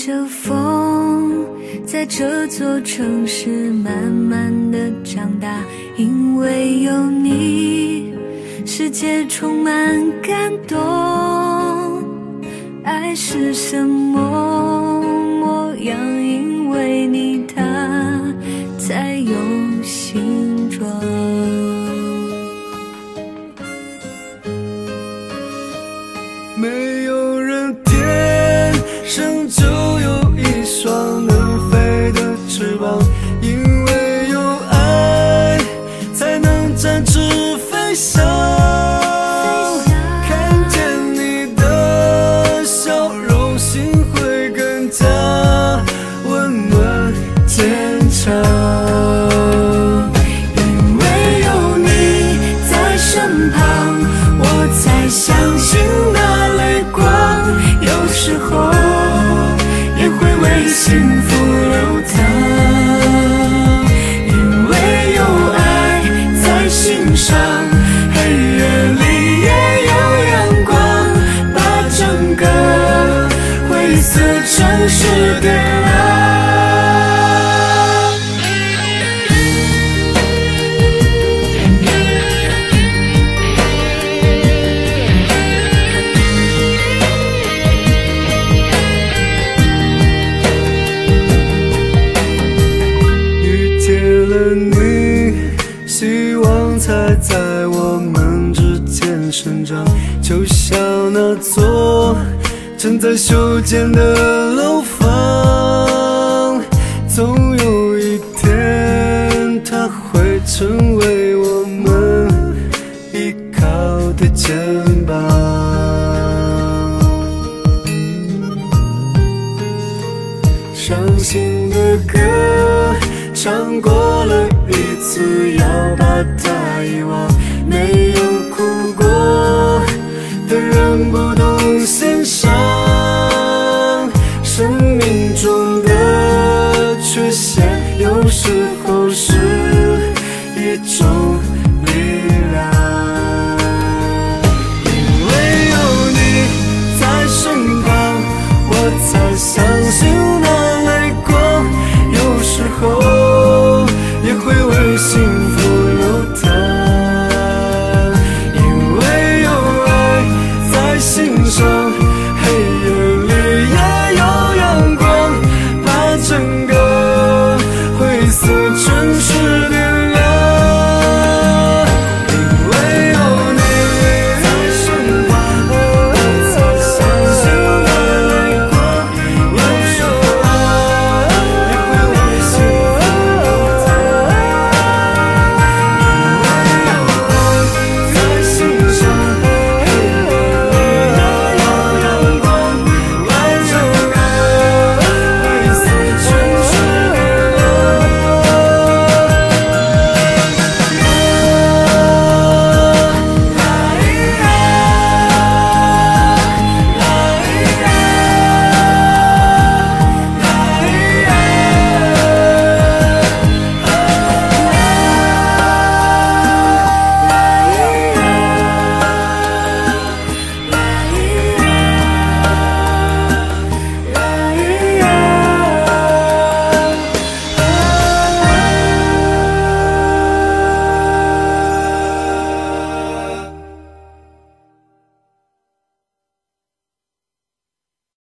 着风，在这座城市慢慢的长大，因为有你，世界充满感动。爱是什么模样？因为你，它才有形状。 没有人天生就有一双能飞的翅膀，因为有爱才能展翅飞翔。看见你的笑容，心会更加温暖坚强。 因为有你在身旁，我才相信那泪光有时候也会为幸福流淌。因为有爱在心上，黑夜里也有阳光，把整个灰色城市点亮。 希望才在我们之间生长，就像那座正在修建的楼房，总有一天它会成为